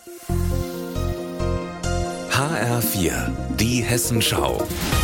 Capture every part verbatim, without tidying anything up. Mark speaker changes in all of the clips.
Speaker 1: H R vier, die Hessenschau.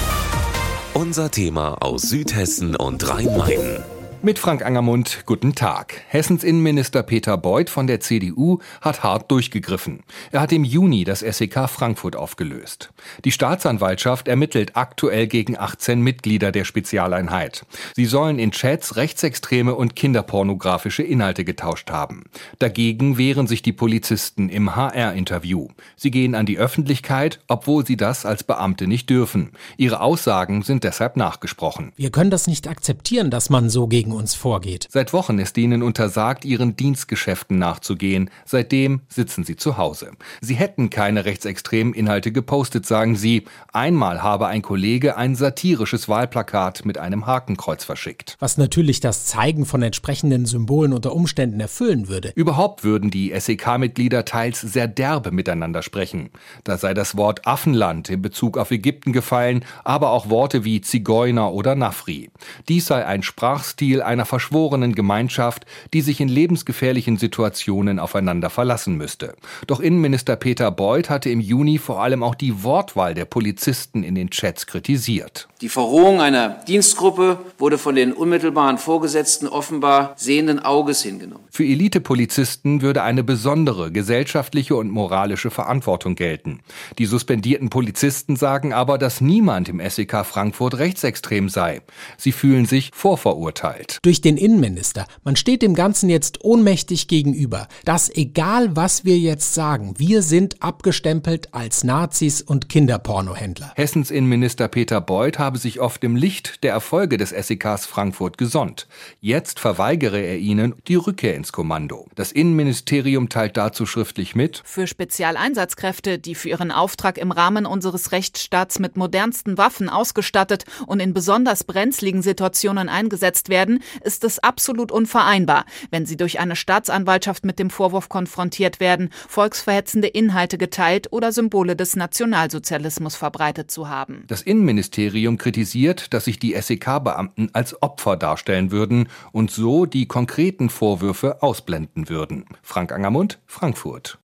Speaker 1: Unser Thema aus Südhessen und Rhein-Main.
Speaker 2: Mit Frank Angermund, guten Tag. Hessens Innenminister Peter Beuth von der C D U hat hart durchgegriffen. Er hat im Juni das S E K Frankfurt aufgelöst. Die Staatsanwaltschaft ermittelt aktuell gegen achtzehn Mitglieder der Spezialeinheit. Sie sollen in Chats rechtsextreme und kinderpornografische Inhalte getauscht haben. Dagegen wehren sich die Polizisten im H R-Interview. Sie gehen an die Öffentlichkeit, obwohl sie das als Beamte nicht dürfen. Ihre Aussagen sind deshalb nachgesprochen.
Speaker 3: Wir können das nicht akzeptieren, dass man so gegen uns vorgeht.
Speaker 2: Seit Wochen ist ihnen untersagt, ihren Dienstgeschäften nachzugehen. Seitdem sitzen sie zu Hause. Sie hätten keine rechtsextremen Inhalte gepostet, sagen sie. Einmal habe ein Kollege ein satirisches Wahlplakat mit einem Hakenkreuz verschickt.
Speaker 3: Was natürlich das Zeigen von entsprechenden Symbolen unter Umständen erfüllen würde.
Speaker 2: Überhaupt würden die S E K-Mitglieder teils sehr derbe miteinander sprechen. Da sei das Wort Affenland in Bezug auf Ägypten gefallen, aber auch Worte wie Zigeuner oder Nafri. Dies sei ein Sprachstil einer verschworenen Gemeinschaft, die sich in lebensgefährlichen Situationen aufeinander verlassen müsste. Doch Innenminister Peter Beuth hatte im Juni vor allem auch die Wortwahl der Polizisten in den Chats kritisiert.
Speaker 4: Die Verrohung einer Dienstgruppe wurde von den unmittelbaren Vorgesetzten offenbar sehenden Auges hingenommen.
Speaker 2: Für Elite-Polizisten würde eine besondere gesellschaftliche und moralische Verantwortung gelten. Die suspendierten Polizisten sagen aber, dass niemand im S E K Frankfurt rechtsextrem sei. Sie fühlen sich vorverurteilt.
Speaker 3: Durch den Innenminister. Man steht dem Ganzen jetzt ohnmächtig gegenüber. Dass egal, was wir jetzt sagen, wir sind abgestempelt als Nazis und Kinderpornohändler.
Speaker 2: Hessens Innenminister Peter Beuth habe sich oft im Licht der Erfolge des S E Ks Frankfurt gesonnt. Jetzt verweigere er ihnen die Rückkehr ins Kommando. Das Innenministerium teilt dazu schriftlich mit:
Speaker 5: Für Spezialeinsatzkräfte, die für ihren Auftrag im Rahmen unseres Rechtsstaats mit modernsten Waffen ausgestattet und in besonders brenzligen Situationen eingesetzt werden, ist es absolut unvereinbar, wenn sie durch eine Staatsanwaltschaft mit dem Vorwurf konfrontiert werden, volksverhetzende Inhalte geteilt oder Symbole des Nationalsozialismus verbreitet zu haben.
Speaker 2: Das Innenministerium kritisiert, dass sich die S E K-Beamten als Opfer darstellen würden und so die konkreten Vorwürfe ausblenden würden. Frank Angermund, Frankfurt.